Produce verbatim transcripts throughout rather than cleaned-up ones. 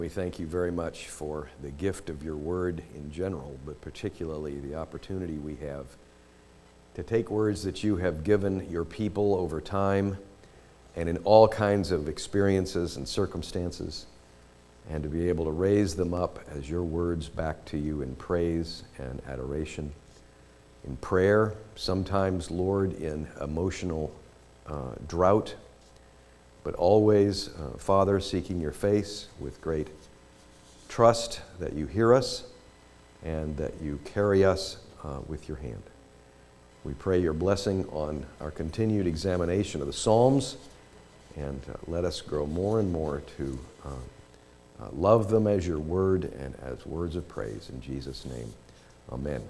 We thank you very much for the gift of your word in general, but particularly the opportunity we have to take words that you have given your people over time and in all kinds of experiences and circumstances, and to be able to raise them up as your words back to you in praise and adoration, in prayer, sometimes, Lord, in emotional uh, drought, but always, uh, Father, seeking your face with great trust that you hear us and that you carry us uh, with your hand. We pray your blessing on our continued examination of the Psalms, and uh, let us grow more and more to uh, uh, love them as your word and as words of praise. In Jesus' name, amen.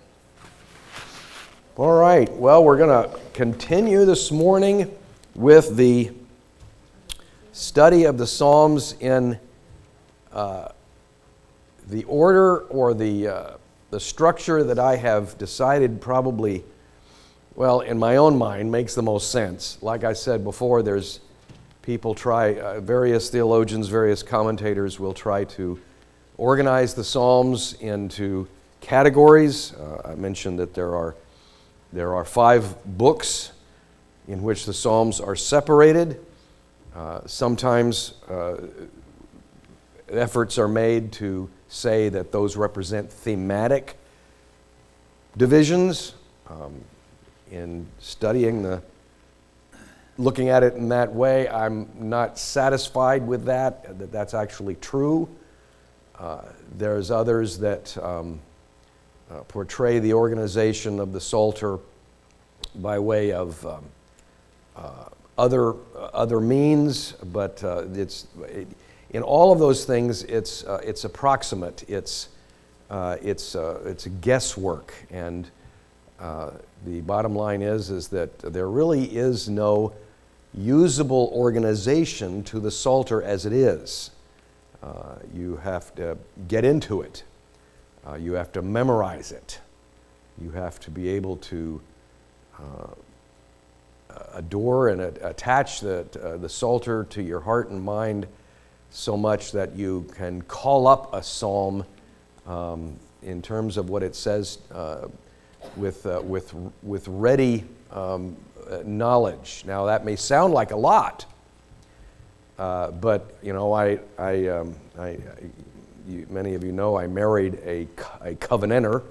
All right, well, we're going to continue this morning with the study of the Psalms in uh, the order or the uh, the structure that I have decided probably, well, in my own mind, makes the most sense. Like I said before, there's people try, uh, various theologians, various commentators will try to organize the Psalms into categories. Uh, I mentioned that there are there are five books in which the Psalms are separated. Uh, sometimes uh, efforts are made to say that those represent thematic divisions. Um, in studying the, looking at it in that way, I'm not satisfied with that, that that's actually true. Uh, there's others that um, uh, portray the organization of the Psalter by way of um, uh, other uh, other means, but uh, it's it, in all of those things. It's uh, it's approximate. It's uh, it's uh, it's guesswork, and uh, the bottom line is is that there really is no usable organization to the Psalter as it is. Uh, you have to get into it. Uh, you have to memorize it. You have to be able to Uh, adore and attach the, uh, the Psalter to your heart and mind so much that you can call up a psalm um, in terms of what it says uh, with, uh, with, with ready um, knowledge. Now that may sound like a lot, uh, but you know, I, I, um, I, I you, many of you know I married a, a Covenanter.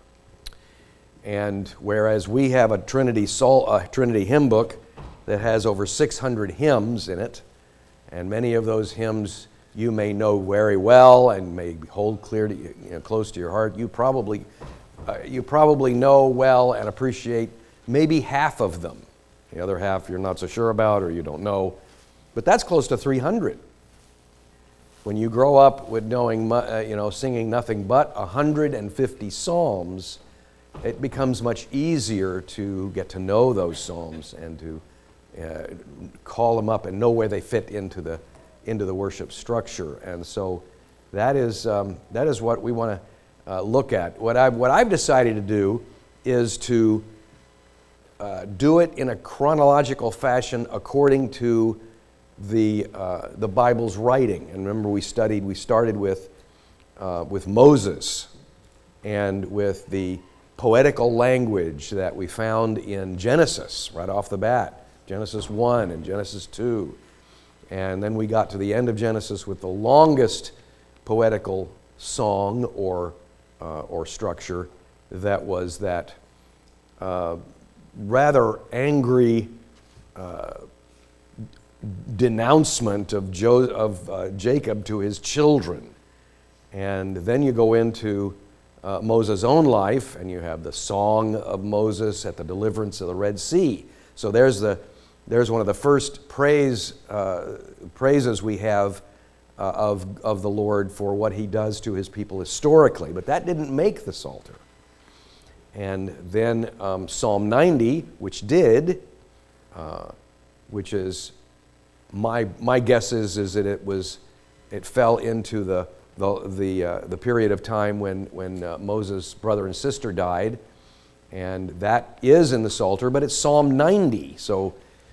And whereas we have a Trinity Sol, a Trinity hymn book that has over six hundred hymns in it, and many of those hymns you may know very well and may hold clear to you, you know, close to your heart, you probably uh, you probably know well and appreciate maybe half of them. The other half you're not so sure about or you don't know, but that's close to three hundred. When you grow up with knowing, uh, you know, singing nothing but one hundred fifty psalms, it becomes much easier to get to know those psalms and to uh, call them up and know where they fit into the into the worship structure. And so that is um, that is what we want to uh, look at. What I what I've decided to do is to uh, do it in a chronological fashion according to the uh, the Bible's writing. And remember, we studied we started with uh, with Moses and with the poetical language that we found in Genesis right off the bat, Genesis one and Genesis two. And then we got to the end of Genesis with the longest poetical song or, uh, or structure that was that uh, rather angry uh, denouncement of, jo- of uh, Jacob to his children. And then you go into Uh, Moses' own life, and you have the song of Moses at the deliverance of the Red Sea. So there's the there's one of the first praise uh, praises we have uh, of of the Lord for what He does to His people historically. But that didn't make the Psalter. And then um, Psalm ninety, which did, uh, which is my my guess is is that it was it fell into the the the, uh, the period of time when when uh, Moses' brother and sister died, and that is in the Psalter, but it's Psalm ninety. So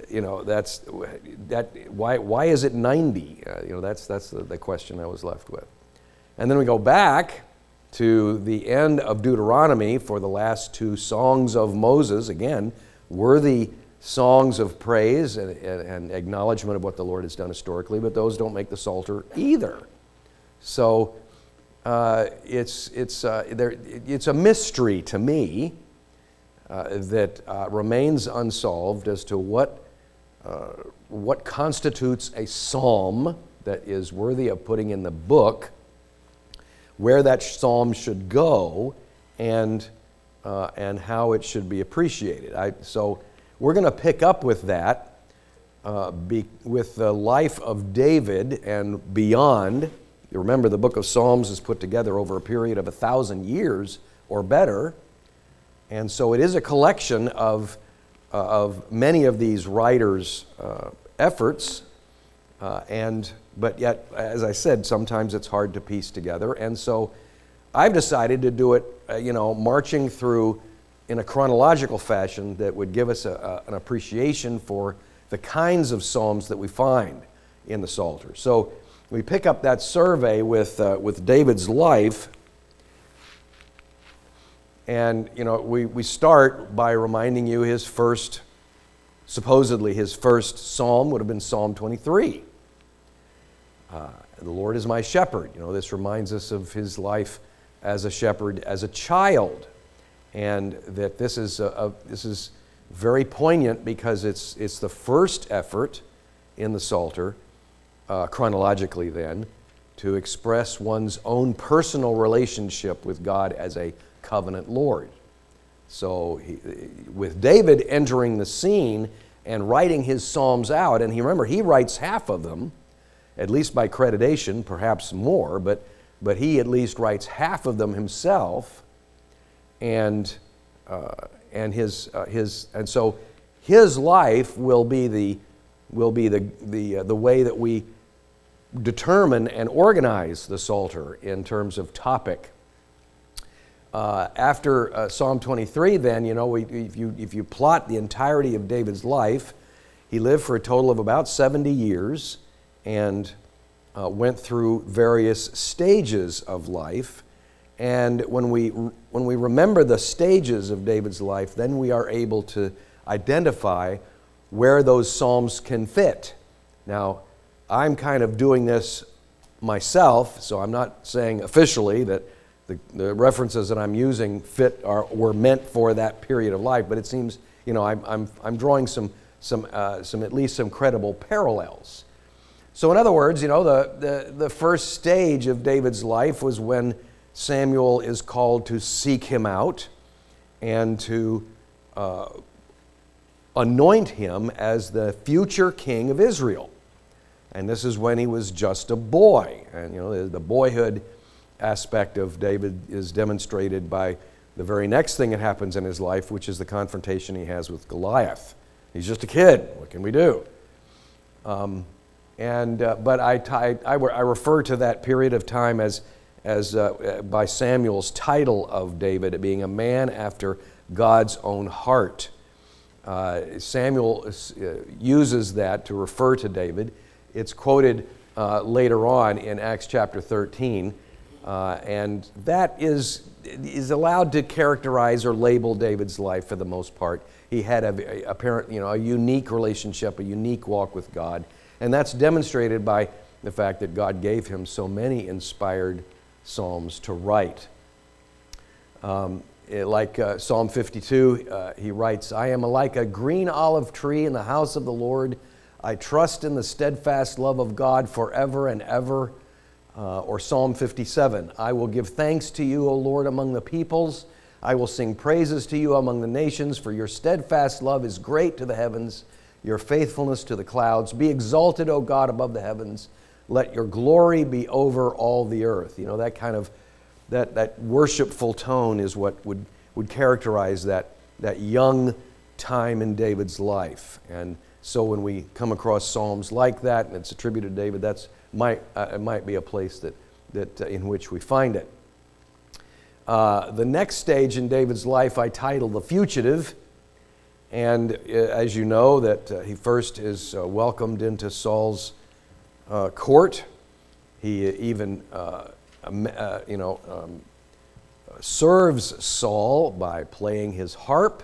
you know, that's that. Why why is it ninety? Uh, you know, that's that's the, the question I was left with. And then we go back to the end of Deuteronomy for the last two songs of Moses. Again, worthy songs of praise and, and, and acknowledgement of what the Lord has done historically, but those don't make the Psalter either. So uh, it's it's uh, there. It's a mystery to me uh, that uh, remains unsolved as to what uh, what constitutes a psalm that is worthy of putting in the book, where that psalm should go, and uh, and how it should be appreciated. I, so we're going to pick up with that, uh, be, with the life of David and beyond. You remember the book of Psalms is put together over a period of a thousand years or better, and so it is a collection of uh, of many of these writers' uh, efforts, uh, and but yet, as I said, sometimes it's hard to piece together, and so I've decided to do it, uh, you know, marching through in a chronological fashion that would give us a, a, an appreciation for the kinds of psalms that we find in the Psalter. So we pick up that survey with uh, with David's life, and you know we, we start by reminding you his first, supposedly his first psalm would have been Psalm twenty-three. Uh, the Lord is my shepherd. You know, this reminds us of his life as a shepherd, as a child. And that this is a, a, this is very poignant because it's it's the first effort in the Psalter, uh, chronologically then, to express one's own personal relationship with God as a covenant Lord. So he, with David entering the scene and writing his psalms out, and he remember he writes half of them, at least by creditation, perhaps more, but but he at least writes half of them himself. And uh, and his uh, his and so his life will be the will be the the uh, the way that we determine and organize the Psalter in terms of topic. Uh, after uh, Psalm twenty-three, then you know we, if you if you plot the entirety of David's life, he lived for a total of about seventy years and uh, went through various stages of life. And when we when we remember the stages of David's life, then we are able to identify where those psalms can fit. Now, I'm kind of doing this myself, so I'm not saying officially that the, the references that I'm using fit are were meant for that period of life, but it seems, you know, I'm I'm I'm drawing some some uh, some at least some credible parallels. So in other words, you know, the the the first stage of David's life was when Samuel is called to seek him out and to uh, anoint him as the future king of Israel. And this is when he was just a boy. And you know, the boyhood aspect of David is demonstrated by the very next thing that happens in his life, which is the confrontation he has with Goliath. He's just a kid. What can we do? Um, and uh, but I, I, I, I refer to that period of time as as uh, by Samuel's title of David, being a man after God's own heart. Uh, Samuel uh, uses that to refer to David. It's quoted uh, later on in Acts chapter thirteen, uh, and that is, is allowed to characterize or label David's life for the most part. He had a, a, apparent, you know, a unique relationship, a unique walk with God, and that's demonstrated by the fact that God gave him so many inspired psalms to write. Um, it, like uh, Psalm fifty-two, uh, he writes, I am like a green olive tree in the house of the Lord. I trust in the steadfast love of God forever and ever. Uh, or Psalm fifty-seven, I will give thanks to you, O Lord, among the peoples. I will sing praises to you among the nations, for your steadfast love is great to the heavens, your faithfulness to the clouds. Be exalted, O God, above the heavens. Let your glory be over all the earth. You know, that kind of, that, that worshipful tone is what would, would characterize that, that young time in David's life. And so when we come across psalms like that, and it's attributed to David, that's might uh, it might be a place that, that uh, in which we find it. Uh, the next stage in David's life I title The Fugitive, And uh, as you know, that uh, he first is uh, welcomed into Saul's uh, court. He even, uh, um, uh, you know, um, serves Saul by playing his harp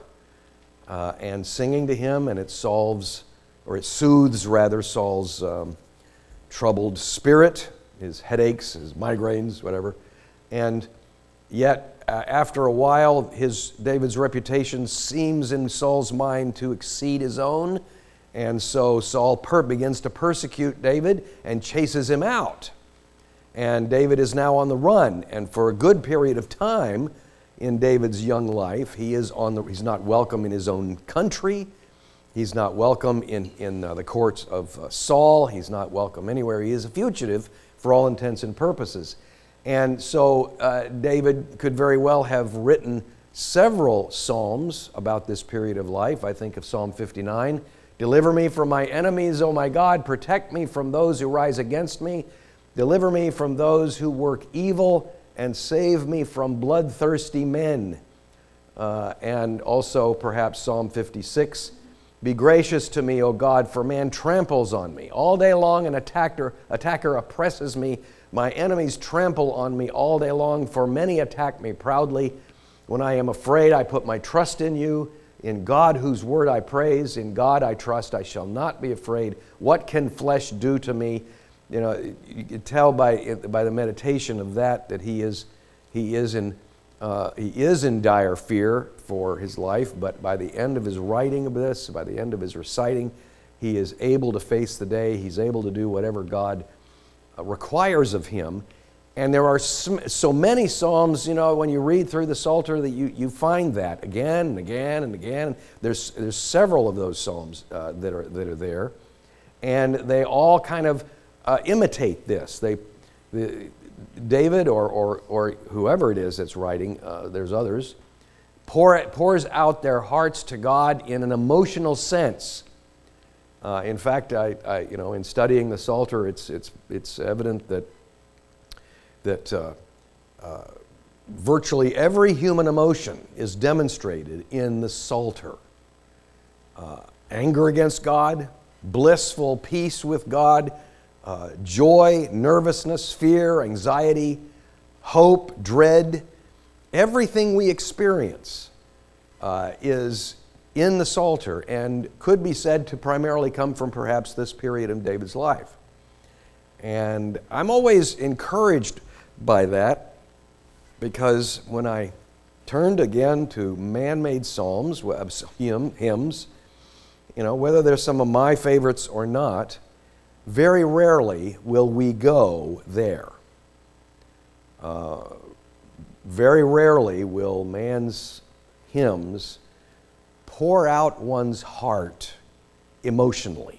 uh, and singing to him, and it solves, or it soothes rather, Saul's um, troubled spirit, his headaches, his migraines, whatever. And yet, uh, after a while, his David's reputation seems in Saul's mind to exceed his own, and so Saul per- begins to persecute David and chases him out. And David is now on the run, and for a good period of time in David's young life, he is on the. He's not welcome in his own country. He's not welcome in in uh, the courts of uh, Saul. He's not welcome anywhere. He is a fugitive for all intents and purposes. And so uh, David could very well have written several psalms about this period of life. I think of Psalm fifty-nine. Deliver me from my enemies, O my God. Protect me from those who rise against me. Deliver me from those who work evil, and save me from bloodthirsty men. Uh, and also perhaps Psalm fifty-six. Be gracious to me, O God, for man tramples on me. All day long an attacker, attacker oppresses me. My enemies trample on me all day long, for many attack me proudly. When I am afraid, I put my trust in you. In God, whose word I praise, in God I trust, I shall not be afraid. What can flesh do to me? You know, you can tell by by the meditation of that that he is he is in uh, he is in dire fear for his life. But by the end of his writing of this, by the end of his reciting, he is able to face the day. He's able to do whatever God uh, requires of him. And there are so many psalms, you know, when you read through the Psalter, that you, you find that again and again and again. There's there's several of those psalms uh, that are that are there, and they all kind of Uh, imitate this. They, the, David or, or, or whoever it is that's writing, uh, there's others, pour, pours out their hearts to God in an emotional sense. Uh, in fact, I, I, you know, in studying the Psalter, it's it's it's evident that that uh, uh, virtually every human emotion is demonstrated in the Psalter. Uh, anger against God, blissful peace with God. Uh, joy, nervousness, fear, anxiety, hope, dread, everything we experience uh, is in the Psalter and could be said to primarily come from perhaps this period of David's life. And I'm always encouraged by that, because when I turned again to man-made psalms, hymns, you know, whether they're some of my favorites or not, very rarely will we go there. Uh, very rarely will man's hymns pour out one's heart emotionally.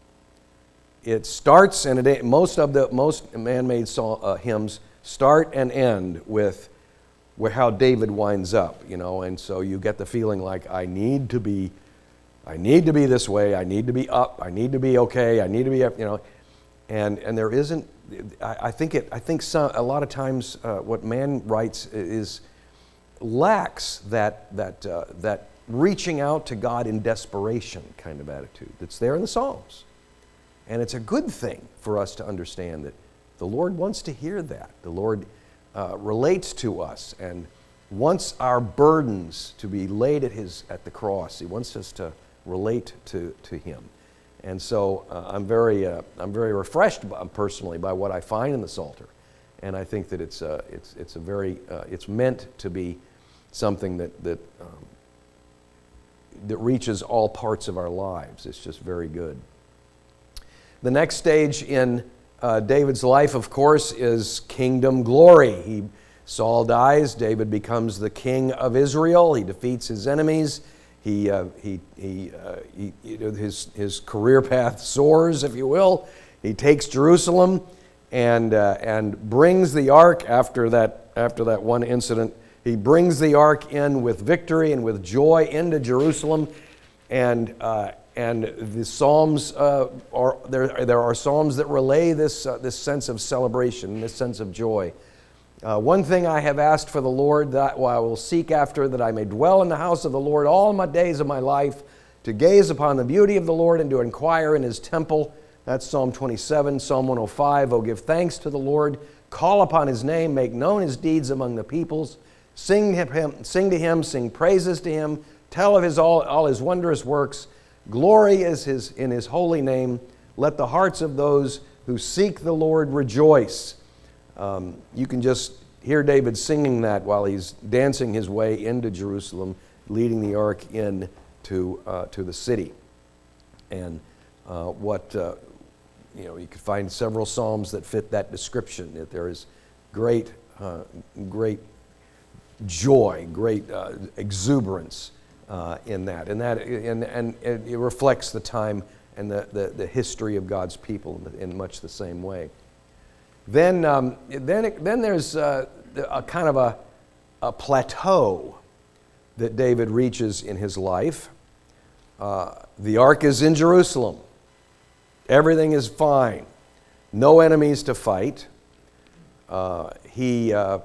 It starts, and it, most of the most man-made song, uh, hymns start and end with, with how David winds up, you know, and so you get the feeling like, I need to be I need to be this way, I need to be up, I need to be okay, I need to be up, you know. And and there isn't, I, I think it, I think some, a lot of times uh, what man writes is, lacks that, that, uh, that reaching out to God in desperation kind of attitude that's there in the Psalms. And it's a good thing for us to understand that the Lord wants to hear that. The Lord uh, relates to us and wants our burdens to be laid at his at the cross. He wants us to relate to, to him. And so uh, I'm very uh, I'm very refreshed by, personally by what I find in the Psalter, and I think that it's uh, it's it's a very uh, it's meant to be something that that um, that reaches all parts of our lives. It's just very good. The next stage in uh, David's life, of course, is kingdom glory. He Saul dies. David becomes the king of Israel. He defeats his enemies. He, uh, he, he, uh, he, his, his career path soars, if you will. He takes Jerusalem and, uh, and brings the ark after that, after that one incident. He brings the ark in with victory and with joy into Jerusalem. And, uh, and the Psalms, uh, are, there, there are Psalms that relay this, uh, this sense of celebration, this sense of joy. Uh, one thing I have asked for the Lord, that I will seek after, that I may dwell in the house of the Lord all my days of my life, to gaze upon the beauty of the Lord and to inquire in his temple. That's Psalm twenty-seven, Psalm one oh five. Oh, give thanks to the Lord, call upon his name, make known his deeds among the peoples. Sing to him, sing to him, sing praises to him, tell of his all, all his wondrous works. Glory is his in his holy name. Let the hearts of those who seek the Lord rejoice. Um, you can just hear David singing that while he's dancing his way into Jerusalem, leading the ark in to uh, to the city. And uh, what uh, you know, you could find several psalms that fit that description. That there is great, uh, great joy, great uh, exuberance uh, in that, and that, and and it reflects the time and the the, the history of God's people in much the same way. Then, um, then, it, then there's uh, a kind of a, a plateau that David reaches in his life. Uh, the ark is in Jerusalem. Everything is fine. No enemies to fight. Uh, he, uh,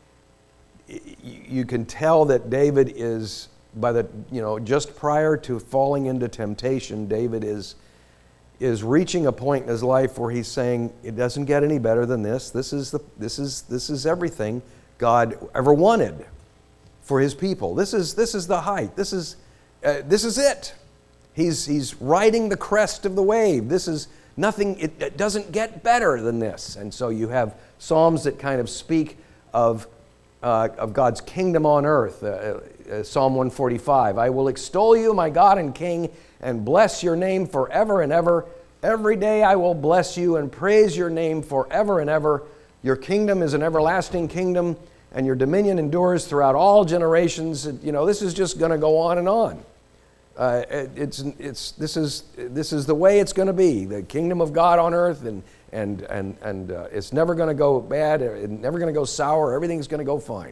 you can tell that David is, by the, you know, just prior to falling into temptation, David is is reaching a point in his life where he's saying, it doesn't get any better than this. This is the this is this is everything God ever wanted for his people. This is this is the height. This is uh, this is it. He's he's riding the crest of the wave. This is nothing. It, it doesn't get better than this. And so you have psalms that kind of speak of uh, of God's kingdom on earth. Uh, uh, Psalm one forty-five. I will extol you, my God and King, and bless your name forever and ever. Every day I will bless you and praise your name forever and ever. Your kingdom is an everlasting kingdom, and your dominion endures throughout all generations. You know, this is just going to go on and on. Uh, it, it's it's this is this is the way it's going to be. The kingdom of God on earth, and and and and uh, it's never going to go bad. It's never going to go sour. Everything's going to go fine.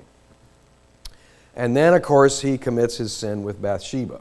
And then, of course, he commits his sin with Bathsheba.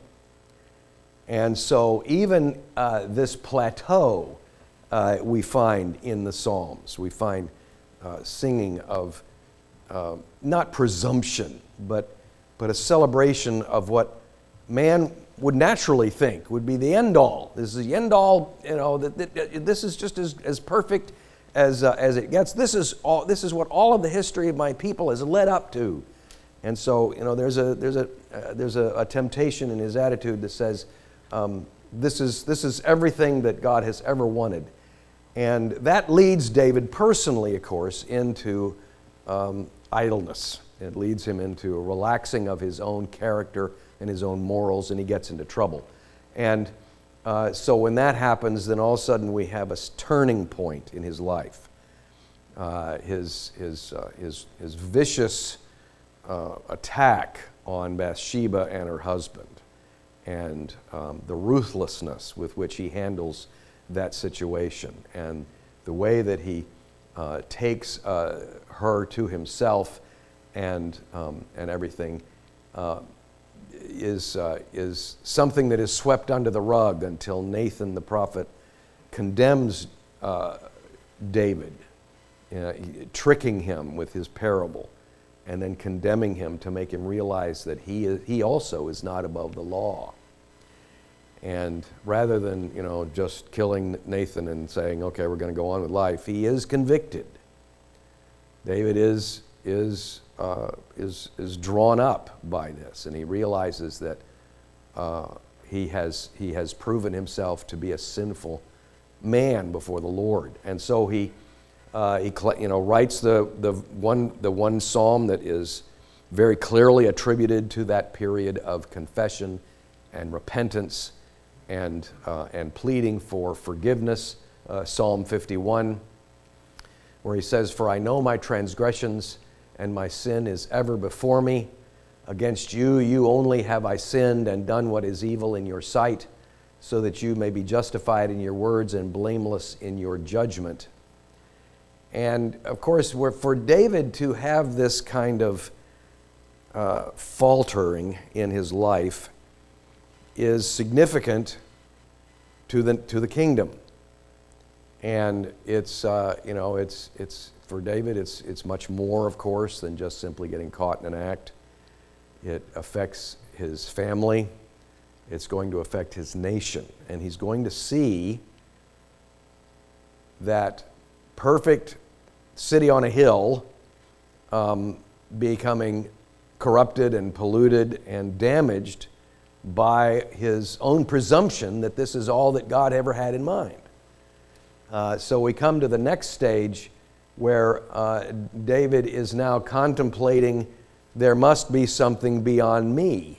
And so even uh, this plateau uh, we find in the Psalms. We find uh, singing of uh, not presumption, but, but a celebration of what man would naturally think would be the end all. This is the end all, you know, that, that this is just as, as perfect as, uh, as it gets. This is, all, this is what all of the history of my people has led up to. And so, you know, there's a, there's a, uh, there's a, a temptation in his attitude that says, Um, this is this is everything that God has ever wanted. And that leads David personally, of course, into um, idleness. It leads him into a relaxing of his own character and his own morals, and he gets into trouble. And uh, so when that happens, then all of a sudden we have a turning point in his life. Uh, his, his, uh, his, his vicious uh, attack on Bathsheba and her husband, and um, the ruthlessness with which he handles that situation, and the way that he uh, takes uh, her to himself, and um, and everything uh, is uh, is something that is swept under the rug until Nathan the prophet condemns uh, David, uh, tricking him with his parable, and then condemning him to make him realize that he is, he also is not above the law. And rather than, you know, just killing Nathan and saying, okay, we're going to go on with life, he is convicted. David is is uh, is is drawn up by this, and he realizes that uh, he has he has proven himself to be a sinful man before the Lord, and so he. Uh, he you know writes the the one the one psalm that is very clearly attributed to that period of confession and repentance and uh, and pleading for forgiveness, uh, Psalm fifty-one, where he says, "For I know my transgressions and my sin is ever before me. Against you, you only have I sinned and done what is evil in your sight, so that you may be justified in your words and blameless in your judgment." And of course, for David to have this kind of uh, faltering in his life is significant to the to the kingdom, and it's uh, you know it's it's for David, it's, it's much more, of course, than just simply getting caught in an act. It affects his family. It's going to affect his nation. And he's going to see that perfect city on a hill um, becoming corrupted and polluted and damaged by his own presumption that this is all that God ever had in mind. Uh, so we come to the next stage where uh, David is now contemplating, there must be something beyond me.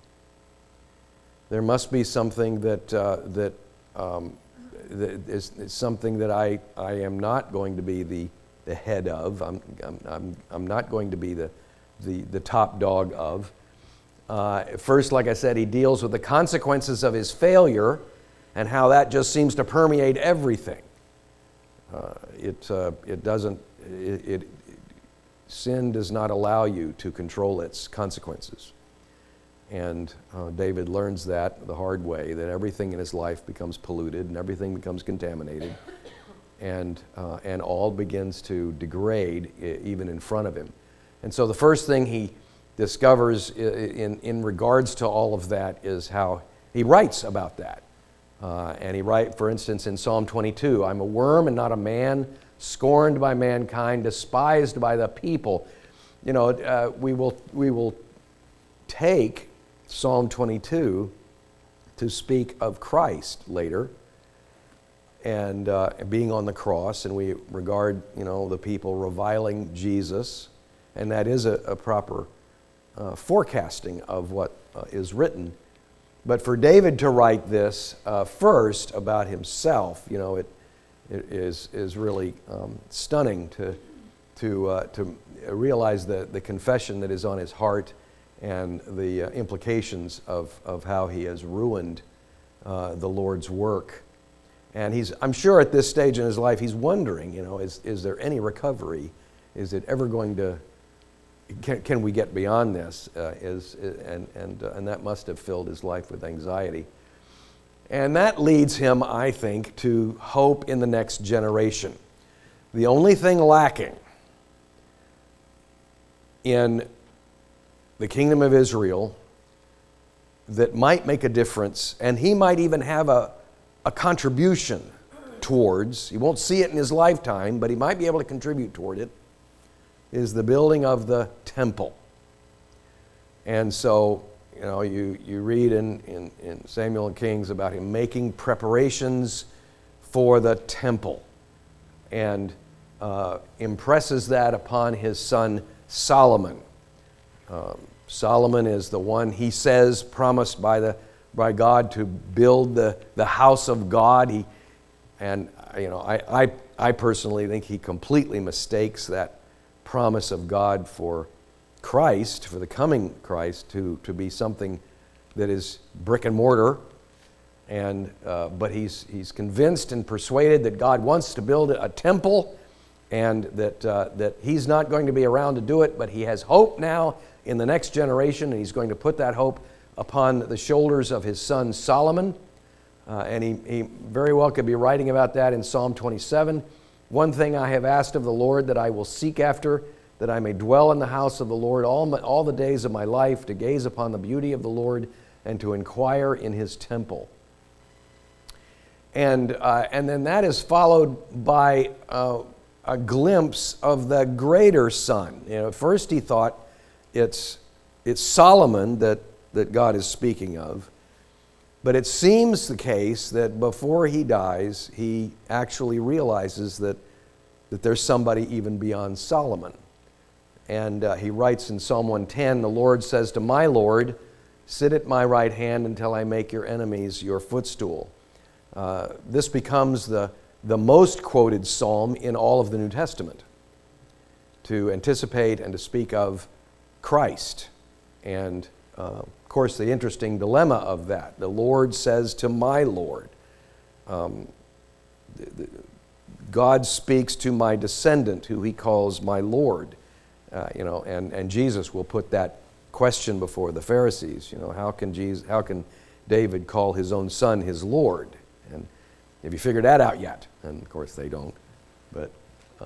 There must be something that, uh, that, um, that is, is something that I, I am not going to be the, the head of. I'm, I'm, I'm, I'm not going to be the, the, the top dog of. Uh, first, like I said, he deals with the consequences of his failure and how that just seems to permeate everything. Uh, it, uh, it doesn't, it, it, sin does not allow you to control its consequences. And uh, David learns that the hard way, that everything in his life becomes polluted and everything becomes contaminated, and, uh, and all begins to degrade I- even in front of him. And so the first thing he discovers in, in regards to all of that is how he writes about that. Uh, and he writes, for instance, in Psalm twenty-two, I'm a worm and not a man, scorned by mankind, despised by the people. You know, uh, we will we will take Psalm twenty-two to speak of Christ later and uh, being on the cross, and we regard, you know, the people reviling Jesus, and that is a, a proper uh, forecasting of what uh, is written. But for David to write this uh, first about himself, you know, it, it is is really um, stunning to to uh, to realize the the confession that is on his heart and the uh, implications of of how he has ruined uh, the Lord's work. And he's, I'm sure at this stage in his life, he's wondering, you know, is is there any recovery? Is it ever going to? Can, can we get beyond this? Uh, is, and, and, uh, and that must have filled his life with anxiety. And that leads him, I think, to hope in the next generation. The only thing lacking in the kingdom of Israel that might make a difference, and he might even have a, a contribution towards, he won't see it in his lifetime, but he might be able to contribute toward it, is the building of the temple. And so, you know, you, you read in, in, in Samuel and Kings about him making preparations for the temple and uh, impresses that upon his son Solomon. Um, Solomon is the one, he says, promised by, the, by God to build the, the house of God. He, and, you know, I, I, I personally think he completely mistakes that promise of God for Christ, for the coming Christ, to, to be something that is brick and mortar. And uh, but he's he's convinced and persuaded that God wants to build a temple, and that uh, that he's not going to be around to do it, but he has hope now in the next generation, and he's going to put that hope upon the shoulders of his son Solomon. Uh, and he, he very well could be writing about that in Psalm twenty-seven. One thing I have asked of the Lord that I will seek after, that I may dwell in the house of the Lord all, my, all the days of my life, to gaze upon the beauty of the Lord and to inquire in his temple. And, uh, and then that is followed by uh, a glimpse of the greater son. You know, at first he thought it's, it's Solomon that, that God is speaking of. But it seems the case that before he dies, he actually realizes that, that there's somebody even beyond Solomon. And uh, he writes in Psalm one ten, the Lord says to my Lord, sit at my right hand until I make your enemies your footstool. Uh, this becomes the, the most quoted psalm in all of the New Testament to anticipate and to speak of Christ. And uh, of course, the interesting dilemma of that. The Lord says to my Lord. Um, the, the, God speaks to my descendant, who he calls my Lord. Uh, you know, and, and Jesus will put that question before the Pharisees. You know, how can Jesus, how can David call his own son his Lord? And have you figured that out yet? And of course they don't. But um,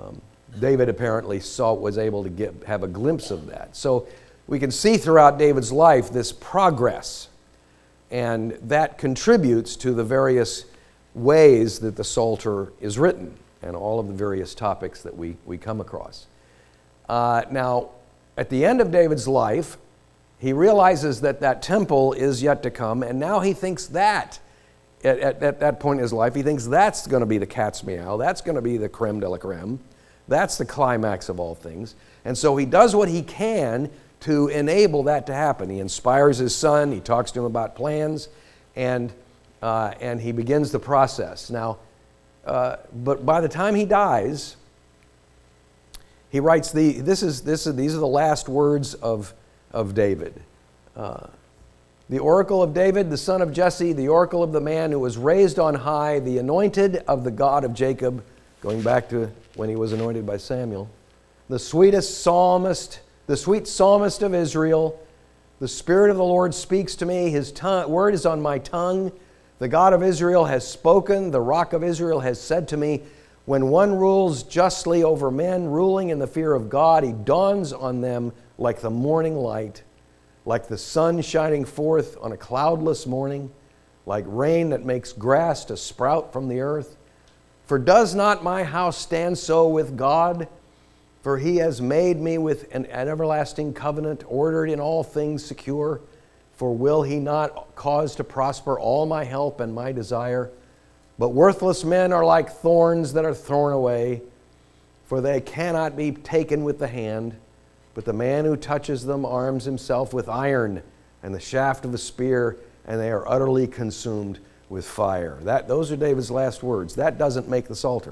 David apparently saw, was able to get, have a glimpse of that. So we can see throughout David's life this progress, and that contributes to the various ways that the Psalter is written and all of the various topics that we, we come across. Uh, now, at the end of David's life, he realizes that that temple is yet to come, and now he thinks that, at, at, at that point in his life, he thinks that's going to be the cat's meow, that's going to be the creme de la creme, that's the climax of all things. And so he does what he can to enable that to happen. He inspires his son, he talks to him about plans, and, uh, and he begins the process. Now, uh, but by the time he dies, he writes the, this is, this is, these are the last words of, of David. Uh, the oracle of David, the son of Jesse, the oracle of the man who was raised on high, the anointed of the God of Jacob, going back to when he was anointed by Samuel, the sweetest psalmist, the sweet psalmist of Israel. The Spirit of the Lord speaks to me. His tongue, word is on my tongue. The God of Israel has spoken. The Rock of Israel has said to me, when one rules justly over men, ruling in the fear of God, he dawns on them like the morning light, like the sun shining forth on a cloudless morning, like rain that makes grass to sprout from the earth. For does not my house stand so with God? For he has made me with an, an everlasting covenant, ordered in all things secure. For will he not cause to prosper all my help and my desire? But worthless men are like thorns that are thrown away, for they cannot be taken with the hand. But the man who touches them arms himself with iron and the shaft of a spear, and they are utterly consumed with fire. That, those are David's last words. That doesn't make the Psalter.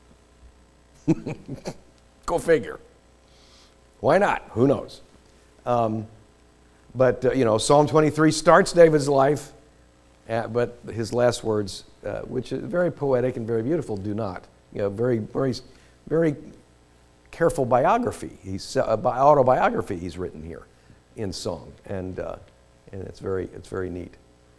Go figure. Why not? Who knows? Um, but, uh, you know, Psalm twenty-three starts David's life, uh, but his last words, uh, which is very poetic and very beautiful, do not. You know, very, very, very careful biography. He's uh, autobiography he's written here in song, and uh, and it's very, it's very neat.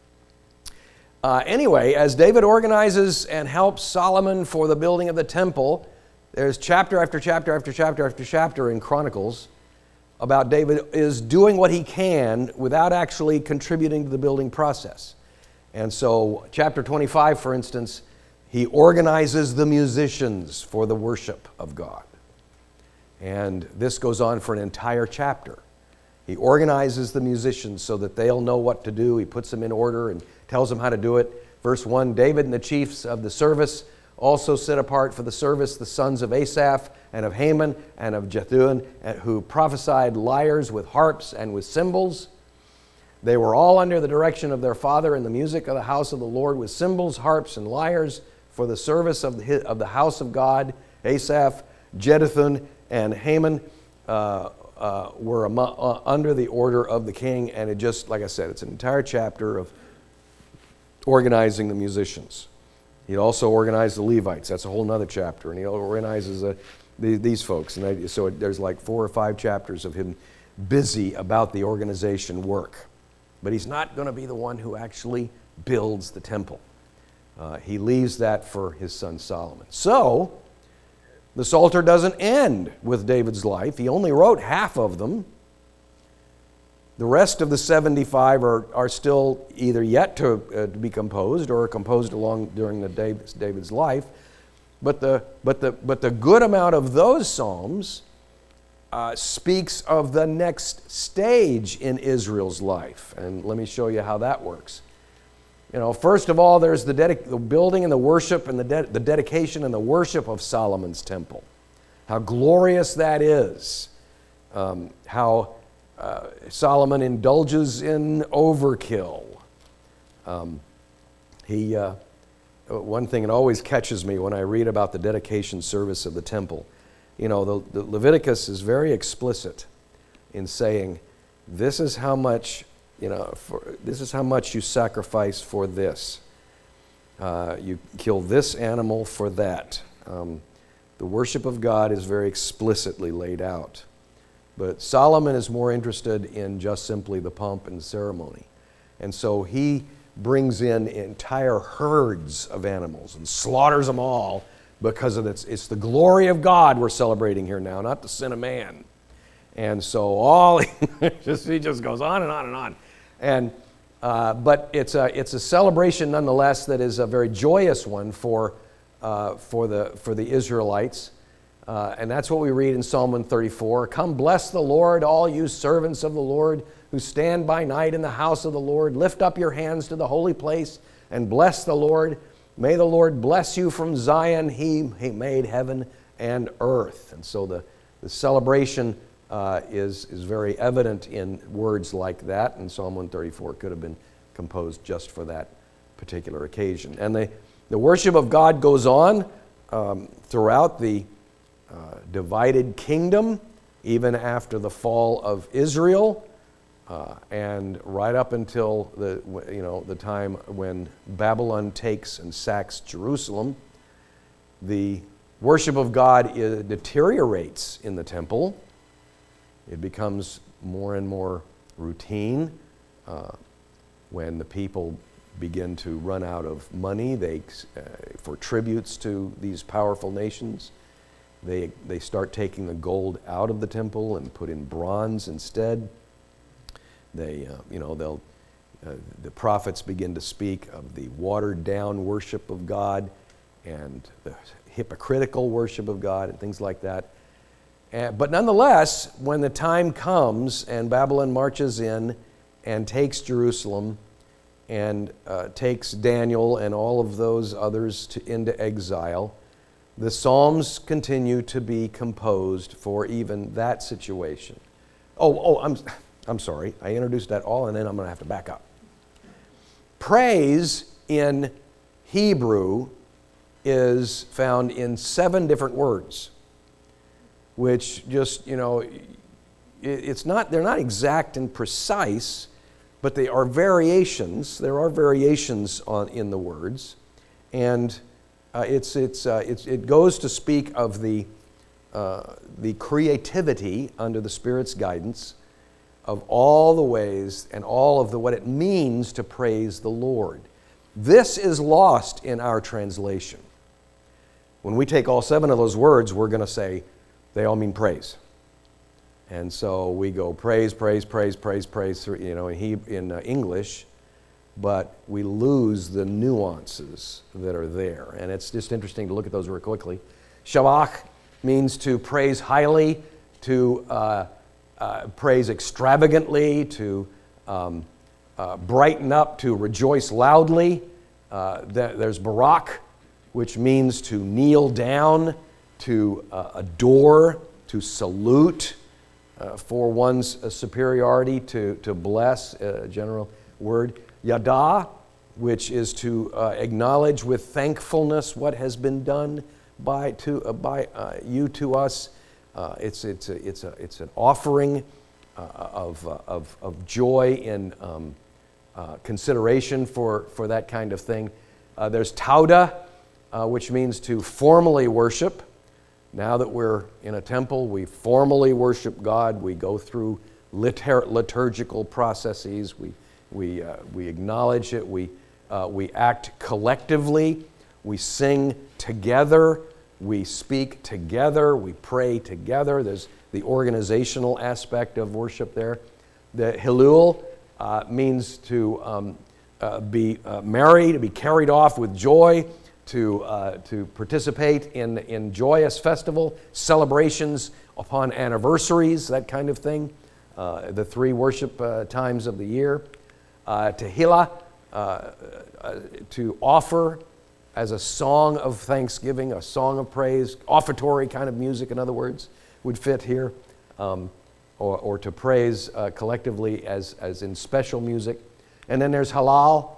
Uh, anyway, as David organizes and helps Solomon for the building of the temple, there's chapter after chapter after chapter after chapter in Chronicles about David is doing what he can without actually contributing to the building process. And so chapter twenty-five, for instance, he organizes the musicians for the worship of God. And this goes on for an entire chapter. He organizes the musicians so that they'll know what to do. He puts them in order and tells them how to do it. Verse one, David and the chiefs of the service also set apart for the service the sons of Asaph and of Haman and of Jeduthun, who prophesied lyres with harps and with cymbals. They were all under the direction of their father in the music of the house of the Lord with cymbals, harps, and lyres for the service of the, of the house of God. Asaph, Jeduthun, and Haman uh, uh, were among, uh, under the order of the king, and it just, like I said, it's an entire chapter of organizing the musicians. He also organized the Levites. That's a whole other chapter. And he organizes uh, the, these folks. And I, so it, there's like four or five chapters of him busy about the organization work. But he's not going to be the one who actually builds the temple. Uh, he leaves that for his son Solomon. So the Psalter doesn't end with David's life. He only wrote half of them. The rest of the seventy-five are, are still either yet to, uh, to be composed or are composed along during the David's, David's life. But the, but, the, but the good amount of those psalms uh, speaks of the next stage in Israel's life. And let me show you how that works. You know, first of all, there's the, dedic- the building and the worship and the, de- the dedication and the worship of Solomon's temple. How glorious that is. Um, how... Uh, Solomon indulges in overkill. Um, he, uh, one thing that always catches me when I read about the dedication service of the temple, you know, the, the Leviticus is very explicit in saying, this is how much, you know, for, this is how much you sacrifice for this. Uh, you kill this animal for that. Um, the worship of God is very explicitly laid out. But Solomon is more interested in just simply the pomp and ceremony. And so he brings in entire herds of animals and slaughters them all because of this. It's the glory of God we're celebrating here now, not the sin of man. And so all just he just goes on and on and on. And uh, but it's a it's a celebration nonetheless that is a very joyous one for uh, for the for the Israelites. Uh, and that's what we read in Psalm one thirty-four. Come bless the Lord, all you servants of the Lord who stand by night in the house of the Lord. Lift up your hands to the holy place and bless the Lord. May the Lord bless you from Zion. He, he made heaven and earth. And so the, the celebration uh, is, is very evident in words like that. And Psalm one thirty-four could have been composed just for that particular occasion. And the, the worship of God goes on um, throughout the uh, divided kingdom, even after the fall of Israel. Uh, and right up until the you know the time when Babylon takes and sacks Jerusalem, the worship of God is, deteriorates in the temple. It becomes more and more routine. Uh, when the people begin to run out of money, they uh, for tributes to these powerful nations, they they start taking the gold out of the temple and put in bronze instead. They, uh, you know, they'll, uh, the prophets begin to speak of the watered down worship of God and the hypocritical worship of God and things like that. And, but nonetheless, when the time comes and Babylon marches in and takes Jerusalem and uh, takes Daniel and all of those others to, into exile, the Psalms continue to be composed for even that situation. Oh, oh, I'm... I'm sorry, I introduced that all and then I'm going to have to back up. Praise in Hebrew is found in seven different words, which just, you know, it's not, they're not exact and precise, but they are variations. There are variations on, in the words. And uh, it's, it's, uh, it's, it goes to speak of the, uh, the creativity under the Spirit's guidance of all the ways and all of the what it means to praise the Lord. This is lost in our translation. When we take all seven of those words, we're going to say they all mean praise. And so we go praise, praise, praise, praise, praise, you know, in, Hebrew, in uh, English, but we lose the nuances that are there. And it's just interesting to look at those real quickly. Shabach means to praise highly, to uh, Uh, praise extravagantly, to um, uh, brighten up, to rejoice loudly. Uh, th- there's Barak, which means to kneel down, to uh, adore, to salute uh, for one's uh, superiority, to, to bless, a uh, general word. Yada, which is to uh, acknowledge with thankfulness what has been done by, to, uh, by uh, you to us. Uh, it's, it's, a, it's, a, it's an offering uh, of, uh, of, of joy and um, uh, consideration for, for that kind of thing. Uh, there's Tauda, uh, which means to formally worship. Now that we're in a temple, we formally worship God. We go through litur- liturgical processes. We, we, uh, we acknowledge it. We, uh, we act collectively. We sing together. We speak together, we pray together. There's the organizational aspect of worship there. The Hillel uh, means to um, uh, be uh, merry, to be carried off with joy, to, uh, to participate in, in joyous festival, celebrations upon anniversaries, that kind of thing. Uh, the three worship uh, times of the year. Uh, Tehillah, uh, uh, to offer as a song of thanksgiving, a song of praise, offertory kind of music, in other words, would fit here, um, or, or to praise uh, collectively as, as in special music. And then there's halal,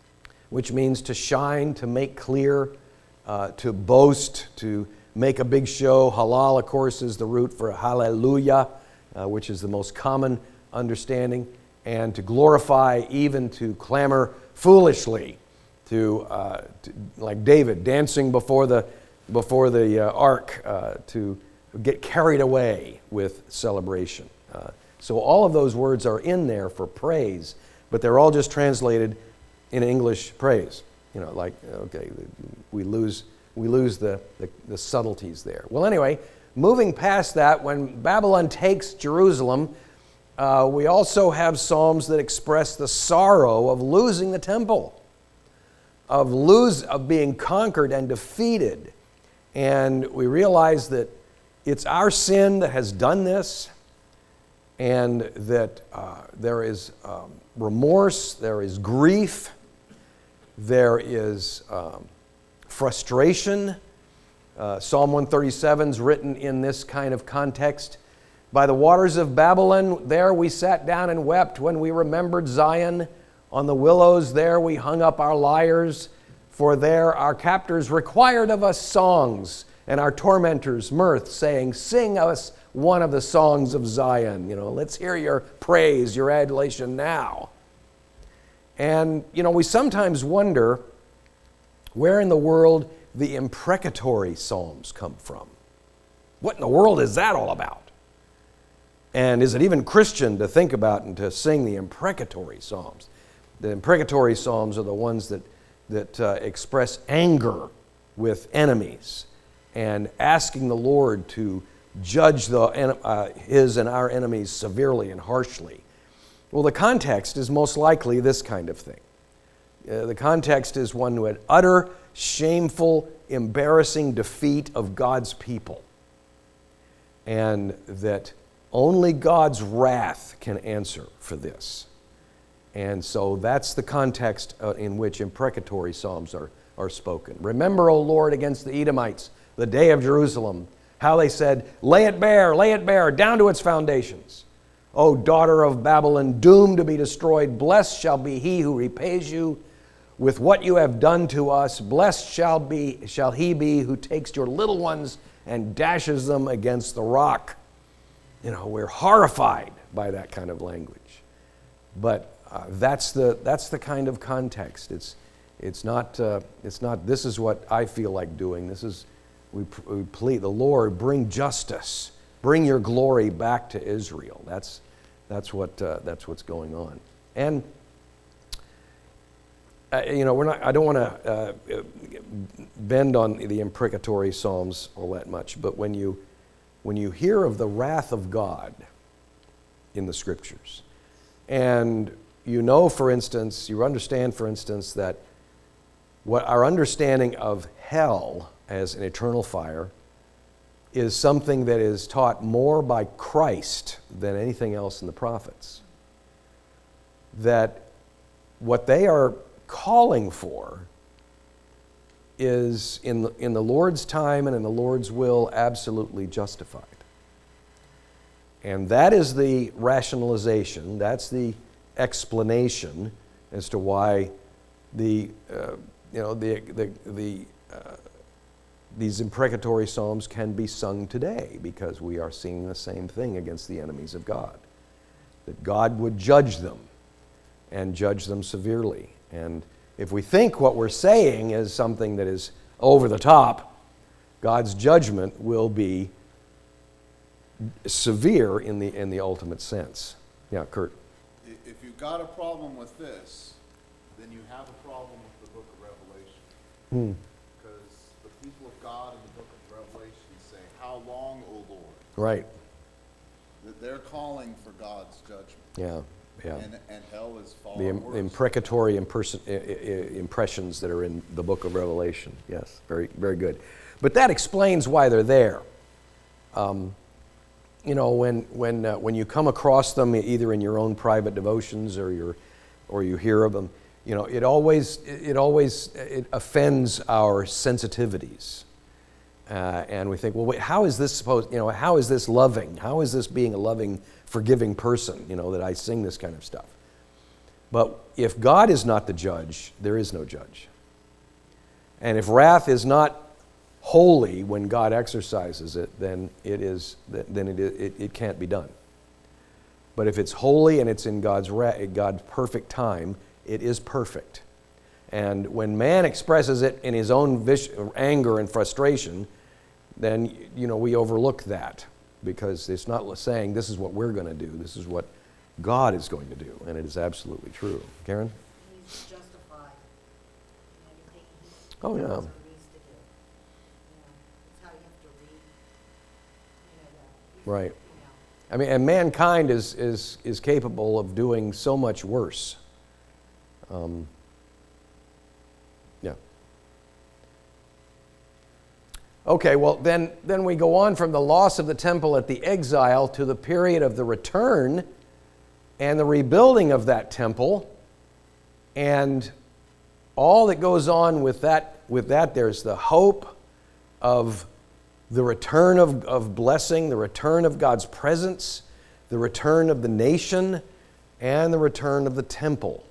which means to shine, to make clear, uh, to boast, to make a big show. Halal, of course, is the root for hallelujah, uh, which is the most common understanding, and to glorify, even to clamor foolishly. To, uh, to, like David dancing before the before the uh, ark, uh, to get carried away with celebration. Uh, so all of those words are in there for praise, but they're all just translated in English praise. You know, like okay, we lose we lose the, the, the subtleties there. Well, anyway, moving past that, when Babylon takes Jerusalem, uh, we also have psalms that express the sorrow of losing the temple, of lose of being conquered and defeated. And we realize that it's our sin that has done this, and that uh, there is um, remorse, there is grief, there is um, frustration. Uh, Psalm one thirty-seven is written in this kind of context. By the waters of Babylon, there we sat down and wept when we remembered Zion. On the willows there we hung up our lyres, for there our captors required of us songs, and our tormentors mirth, saying, sing us one of the songs of Zion. You know, let's hear your praise, your adulation now. And, you know, we sometimes wonder where in the world the imprecatory psalms come from. What in the world is that all about? And is it even Christian to think about and to sing the imprecatory psalms? The imprecatory psalms are the ones that, that uh, express anger with enemies and asking the Lord to judge the, uh, his and our enemies severely and harshly. Well, the context is most likely this kind of thing. Uh, the context is one with utter, shameful, embarrassing defeat of God's people. And that only God's wrath can answer for this. And so that's the context uh, in which imprecatory psalms are, are spoken. Remember, O Lord, against the Edomites, the day of Jerusalem, how they said, lay it bare, lay it bare, down to its foundations. O daughter of Babylon, doomed to be destroyed, blessed shall be he who repays you with what you have done to us. Blessed shall be shall he be who takes your little ones and dashes them against the rock. You know, we're horrified by that kind of language. But uh, that's the that's the kind of context. It's it's not uh, it's not this is what I feel like doing. This is we, we plead the Lord, bring justice, bring your glory back to Israel. That's that's what uh, that's what's going on. And uh, you know, we're not. I don't want to uh, bend on the imprecatory psalms all that much, but when you when you hear of the wrath of God in the Scriptures, and you know, for instance, you understand, for instance, that what our understanding of hell as an eternal fire is something that is taught more by Christ than anything else in the prophets. That what they are calling for is, in the, in the Lord's time and in the Lord's will, absolutely justified. And that is the rationalization, that's the explanation as to why the, uh, you know, the, the, the, uh, these imprecatory psalms can be sung today, because we are seeing the same thing against the enemies of God. That God would judge them and judge them severely. And if we think what we're saying is something that is over the top, God's judgment will be severe in the in the ultimate sense. Yeah, Kurt. If you've got a problem with this, then you have a problem with the book of Revelation. Hmm. Because the people of God in the book of Revelation say, how long, O Lord? Right. That they're calling for God's judgment. Yeah, yeah. And, and hell is far The im- worse. imprecatory imperson- i- i- impressions that are in the book of Revelation. Yes, very, very good. But that explains why they're there. Um, you know, when when uh, when you come across them, either in your own private devotions or your, or you hear of them, you know, it always it always it offends our sensitivities, uh, and we think, well, wait, how is this supposed? You know, how is this loving? How is this being a loving, forgiving person? You know, that I sing this kind of stuff. But if God is not the judge, there is no judge. And if wrath is not holy when God exercises it, then it is then it, it it can't be done. But if it's holy and it's in God's God's perfect time, it is perfect. And when man expresses it in his own vis- anger and frustration, then you know we overlook that, because it's not saying this is what we're going to do. This is what God is going to do, and it is absolutely true. Karen? He's justified in everything he Oh, yeah. does or needs to do. Right. I mean, and mankind is, is, is capable of doing so much worse. Um, yeah. Okay, well, then, then we go on from the loss of the temple at the exile to the period of the return and the rebuilding of that temple. And all that goes on with that, with that there's the hope of the return of, of blessing, the return of God's presence, the return of the nation, and the return of the temple.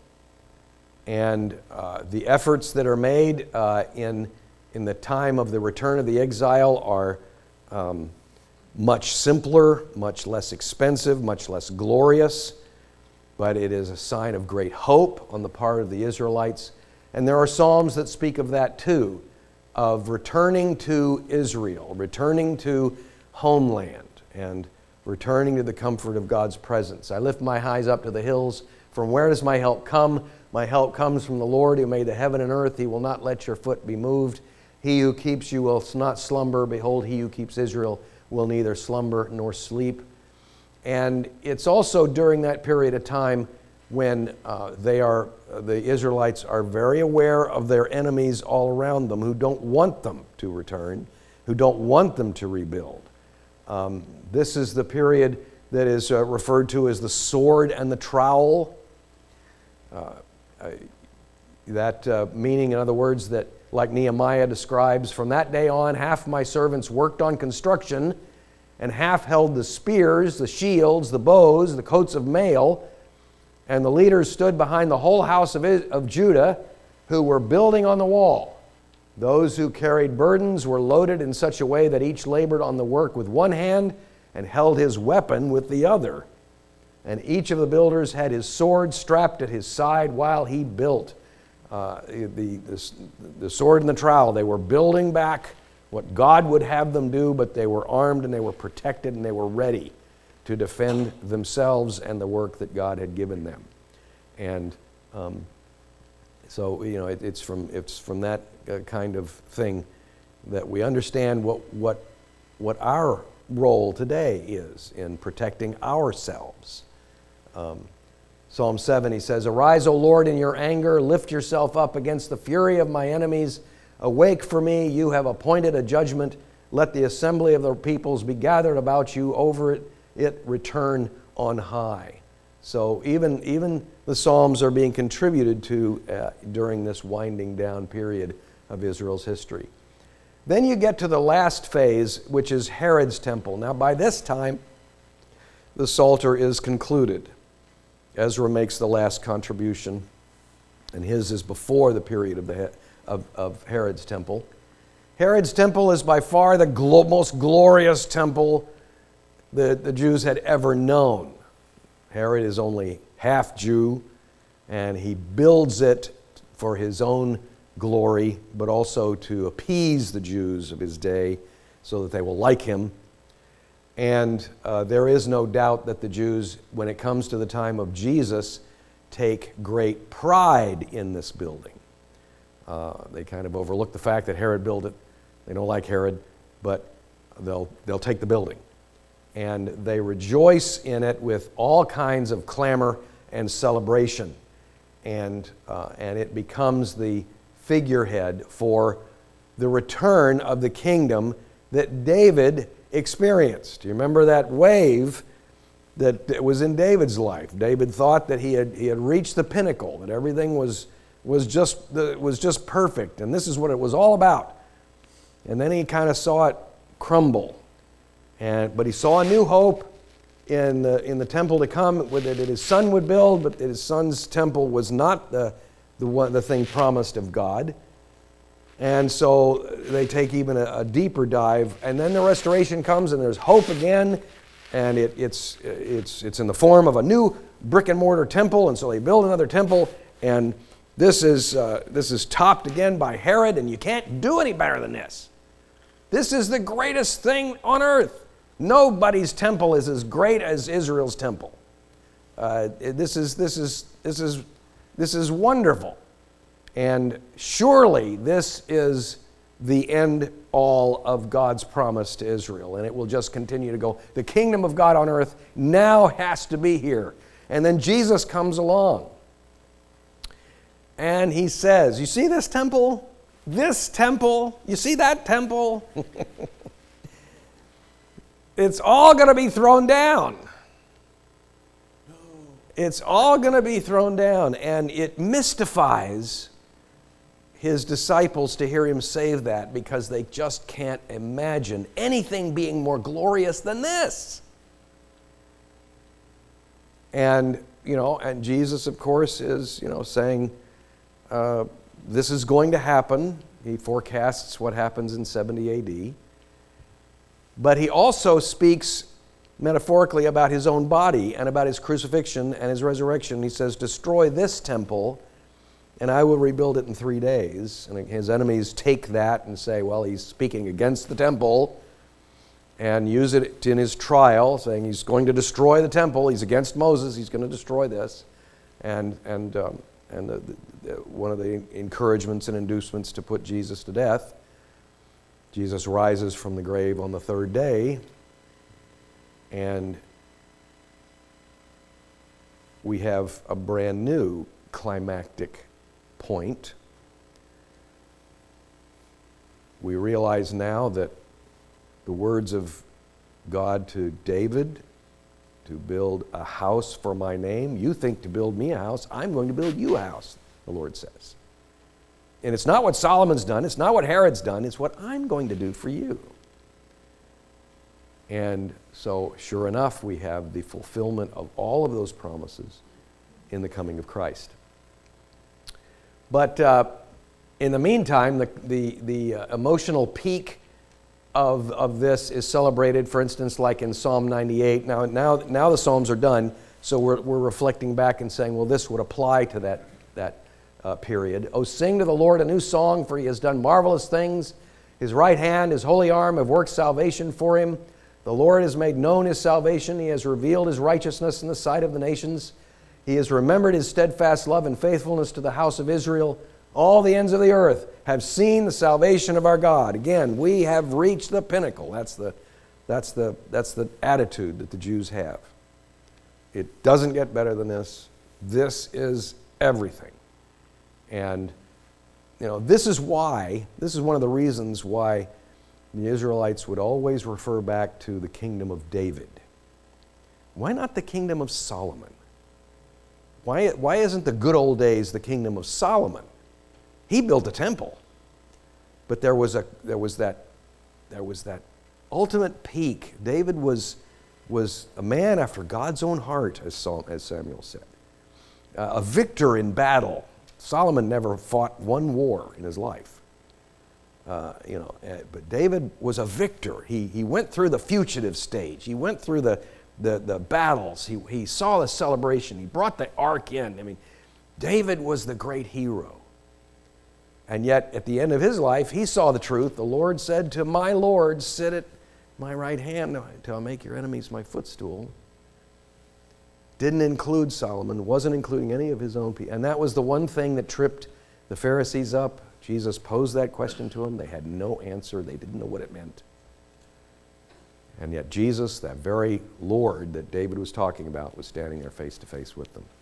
And uh, the efforts that are made uh, in, in the time of the return of the exile are um, much simpler, much less expensive, much less glorious, but it is a sign of great hope on the part of the Israelites. And there are psalms that speak of that too, of returning to Israel, returning to homeland, and returning to the comfort of God's presence. I lift my eyes up to the hills. From where does my help come? My help comes from the Lord who made the heaven and earth. He will not let your foot be moved. He who keeps you will not slumber. Behold, he who keeps Israel will neither slumber nor sleep. And it's also during that period of time when uh, they are, uh, the Israelites are very aware of their enemies all around them who don't want them to return, who don't want them to rebuild. Um, this is the period that is uh, referred to as the sword and the trowel. Uh, I, that uh, meaning, in other words, that like Nehemiah describes, from that day on, half my servants worked on construction, and half held the spears, the shields, the bows, the coats of mail, and the leaders stood behind the whole house of, of Judah, who were building on the wall. Those who carried burdens were loaded in such a way that each labored on the work with one hand and held his weapon with the other. And each of the builders had his sword strapped at his side while he built. Uh, the, the, the sword and the trowel, they were building back what God would have them do, but they were armed and they were protected and they were ready to defend themselves and the work that God had given them. And um, so, you know, it, it's from it's from that uh, kind of thing that we understand what what what our role today is in protecting ourselves. Um, Psalm seven, he says, "Arise, O Lord, in your anger, lift yourself up against the fury of my enemies. Awake for me, you have appointed a judgment. Let the assembly of the peoples be gathered about you. Over it, it return on high." So even, even the Psalms are being contributed to uh, during this winding down period of Israel's history. Then you get to the last phase, which is Herod's temple. Now by this time, the Psalter is concluded. Ezra makes the last contribution, and his is before the period of, the, of, of Herod's temple. Herod's temple is by far the glo- most glorious temple that the Jews had ever known. Herod is only half Jew, and he builds it for his own glory, but also to appease the Jews of his day so that they will like him. And uh, there is no doubt that the Jews, when it comes to the time of Jesus, take great pride in this building. Uh, they kind of overlook the fact that Herod built it. They don't like Herod, but they'll, they'll take the building. And they rejoice in it with all kinds of clamor and celebration. And, uh, and it becomes the figurehead for the return of the kingdom that David experienced. You remember that wave that was in David's life? David thought that he had, he had reached the pinnacle, that everything was, was, just, was just perfect, and this is what it was all about. And then he kind of saw it crumble. And, but he saw a new hope in the, in the temple to come, that his son would build, but that his son's temple was not the, the, one, the thing promised of God. And so they take even a, a deeper dive, and then the restoration comes, and there's hope again, and it, it's, it's, it's in the form of a new brick and mortar temple, and so they build another temple, and this is, uh, this is topped again by Herod, and you can't do any better than this. This is the greatest thing on earth. Nobody's temple is as great as Israel's temple. Uh, this is this is this is this is wonderful, and surely this is the end all of God's promise to Israel, and it will just continue to go. The kingdom of God on earth now has to be here. And then Jesus comes along, and he says, you see this temple? This temple? You see that temple? It's all going to be thrown down. It's all going to be thrown down, and it mystifies his disciples to hear him say that, because they just can't imagine anything being more glorious than this. And, you know, and Jesus, of course, is, you know, saying, uh, this is going to happen. He forecasts what happens in seventy A D. But he also speaks metaphorically about his own body and about his crucifixion and his resurrection. He says, destroy this temple, and I will rebuild it in three days. And his enemies take that and say, well, he's speaking against the temple, and use it in his trial, saying he's going to destroy the temple. He's against Moses. He's going to destroy this. And, and, um, and the, the, one of the encouragements and inducements to put Jesus to death. Jesus rises from the grave on the third day, and we have a brand new climactic point. We realize now that the words of God to David, to build a house for my name, you think to build me a house, I'm going to build you a house, the Lord says. And it's not what Solomon's done, it's not what Herod's done, it's what I'm going to do for you. And so, sure enough, we have the fulfillment of all of those promises in the coming of Christ. But uh, in the meantime, the, the, the uh, emotional peak of, of this is celebrated, for instance, like in Psalm ninety-eight. Now, now, now the Psalms are done, so we're, we're reflecting back and saying, well, this would apply to that, that uh, period. Oh, sing to the Lord a new song, for he has done marvelous things. His right hand, his holy arm have worked salvation for him. The Lord has made known his salvation. He has revealed his righteousness in the sight of the nations. He has remembered his steadfast love and faithfulness to the house of Israel. All the ends of the earth have seen the salvation of our God. Again, we have reached the pinnacle. That's the, that's the, that's the attitude that the Jews have. It doesn't get better than this. This is everything. And, you know, this is why, this is one of the reasons why the Israelites would always refer back to the kingdom of David. Why not the kingdom of Solomon? Why, why isn't the good old days the kingdom of Solomon? He built a temple. But there was, a, there was, that, there was that ultimate peak. David was, was a man after God's own heart, as, Saul, as Samuel said. Uh, a victor in battle. Solomon never fought one war in his life. Uh, you know, uh, but David was a victor. He, he went through the fugitive stage. He went through the, the, the battles. He, he saw the celebration. He brought the ark in. I mean, David was the great hero. And yet, at the end of his life, he saw the truth. The Lord said to my Lord, sit at my right hand until I make your enemies my footstool. Didn't include Solomon, wasn't including any of his own people. And that was the one thing that tripped the Pharisees up. Jesus posed that question to them. They had no answer. They didn't know what it meant. And yet Jesus, that very Lord that David was talking about, was standing there face to face with them.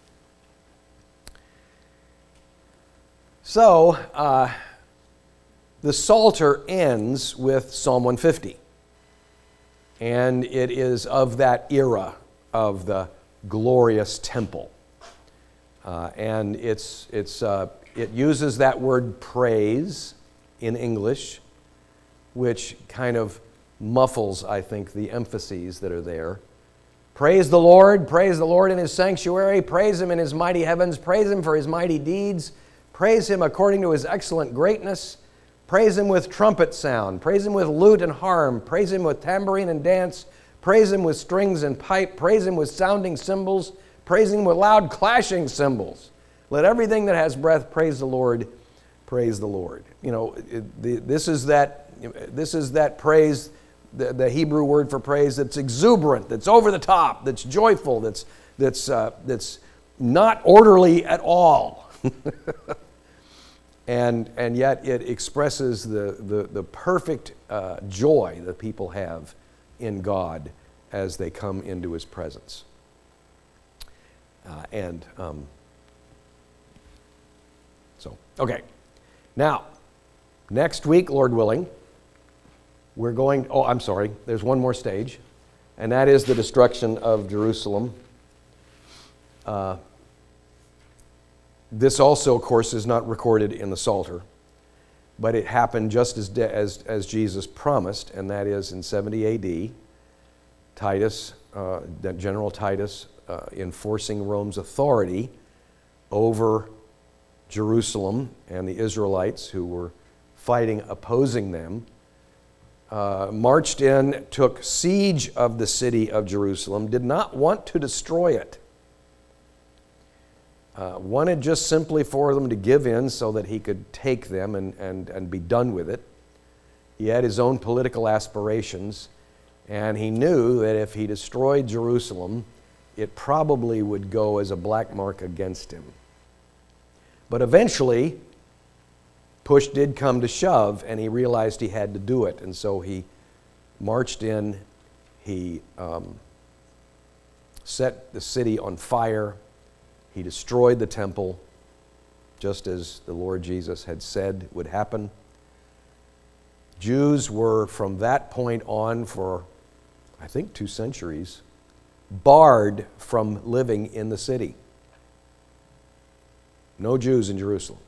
So, uh, the Psalter ends with Psalm one fifty. And it is of that era of the glorious temple. Uh, and it's, it's, uh, it uses that word praise in English, which kind of muffles, I think, the emphases that are there. Praise the Lord, praise the Lord in his sanctuary, praise him in his mighty heavens, praise him for his mighty deeds, praise him according to his excellent greatness, praise him with trumpet sound, praise him with lute and harp, praise him with tambourine and dance, praise him with strings and pipe, praise him with sounding cymbals, praise him with loud clashing cymbals. Let everything that has breath praise the Lord, praise the Lord. You know, it, the, this is that, this is that praise, the, the Hebrew word for praise that's exuberant, that's over the top, that's joyful, that's, that's, uh, that's not orderly at all. And, and yet it expresses the, the, the perfect uh, joy that people have in God as they come into His presence. Uh, and um, so, okay. Now, next week, Lord willing, we're going, oh, I'm sorry, there's one more stage, and that is the destruction of Jerusalem. Uh, this also, of course, is not recorded in the Psalter, but it happened just as, de- as, as Jesus promised, and that is in seventy A D, Titus, uh, General Titus, uh, enforcing Rome's authority over Jerusalem and the Israelites who were fighting, opposing them, uh, marched in, took siege of the city of Jerusalem, did not want to destroy it. Uh, wanted just simply for them to give in so that he could take them and, and, and be done with it. He had his own political aspirations, and he knew that if he destroyed Jerusalem, it probably would go as a black mark against him. But eventually, push did come to shove, and he realized he had to do it, and so he marched in, he um, set the city on fire, he destroyed the temple, just as the Lord Jesus had said would happen. Jews were, from that point on, for I think two centuries, barred from living in the city. No Jews in Jerusalem.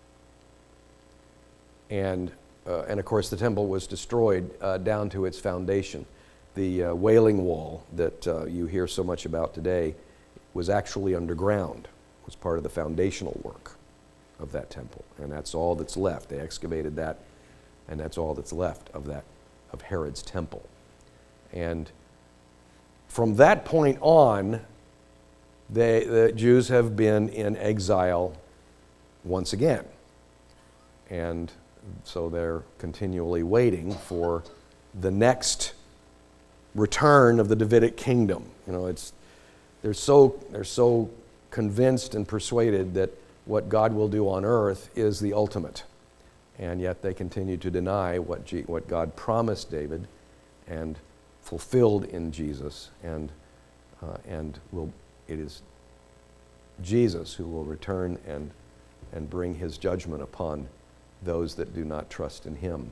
And, uh, and of course, the temple was destroyed uh, down to its foundation. The uh, Wailing Wall that uh, you hear so much about today was actually underground, was part of the foundational work of that temple. And that's all that's left. They excavated that, and that's all that's left of that, of Herod's temple. And from that point on, they, the Jews have been in exile once again. And so they're continually waiting for the next return of the Davidic kingdom. You know, it's they're so they're so convinced and persuaded that what God will do on earth is the ultimate, and yet they continue to deny what G, what God promised David and fulfilled in Jesus, and uh, and will it is Jesus who will return and and bring His judgment upon those that do not trust in Him.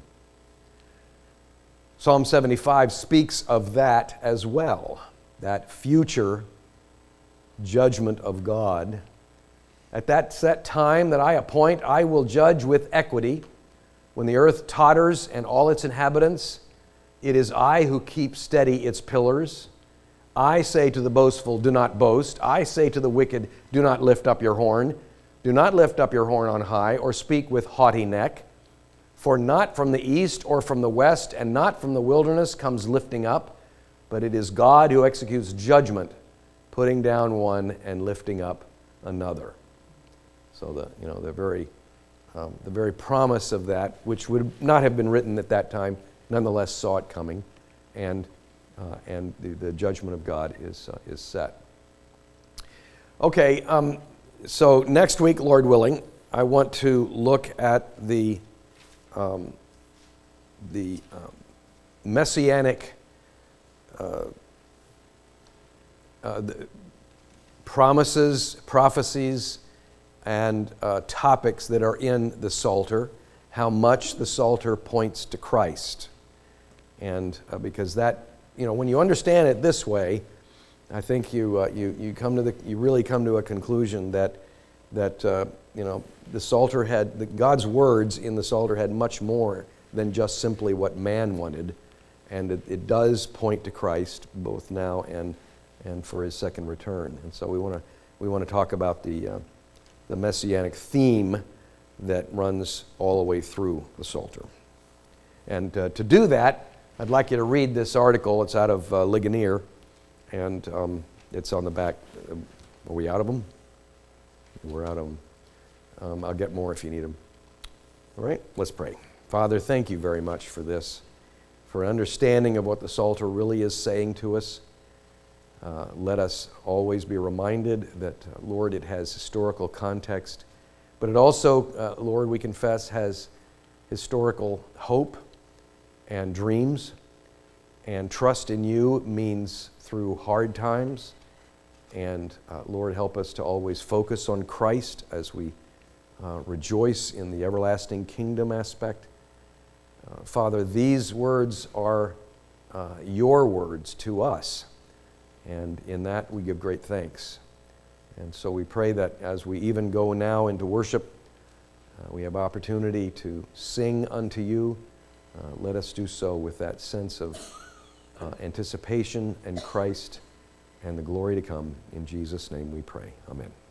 Psalm seventy-five speaks of that as well, that future judgment of God. At that set time that I appoint, I will judge with equity. When the earth totters and all its inhabitants, it is I who keep steady its pillars. I say to the boastful, do not boast. I say to the wicked, do not lift up your horn. Do not lift up your horn on high, or speak with haughty neck. For not from the east or from the west, and not from the wilderness comes lifting up, but it is God who executes judgment, putting down one and lifting up another. So the you know the very um, the very promise of that, which would not have been written at that time, nonetheless saw it coming, and uh, and the, the judgment of God is uh, is set. Okay, um, so next week, Lord willing, I want to look at the um, the um, messianic uh, uh, the promises, prophecies, and uh, topics that are in the Psalter, how much the Psalter points to Christ. And uh, because that, you know, when you understand it this way, I think you uh, you you come to the you really come to a conclusion that that uh, you know the Psalter had the, God's words in the Psalter had much more than just simply what man wanted, and it, it does point to Christ both now and and for His second return. And so we want to we want to talk about the uh, the messianic theme that runs all the way through the Psalter. And uh, to do that, I'd like you to read this article. It's out of uh, Ligonier, and um, it's on the back. Are we out of them? We're out of them. Um, I'll get more if you need them. All right, let's pray. Father, thank you very much for this, for an understanding of what the Psalter really is saying to us. Uh, let us always be reminded that, uh, Lord, it has historical context, But it also, uh, Lord, we confess, has historical hope and dreams. And trust in you means through hard times. And uh, Lord, help us to always focus on Christ as we uh, rejoice in the everlasting kingdom aspect. Uh, Father, these words are uh, your words to us. And in that we give great thanks. And so we pray that as we even go now into worship, uh, we have opportunity to sing unto you. Uh, let us do so with that sense of uh, anticipation and Christ and the glory to come. In Jesus' name we pray. Amen.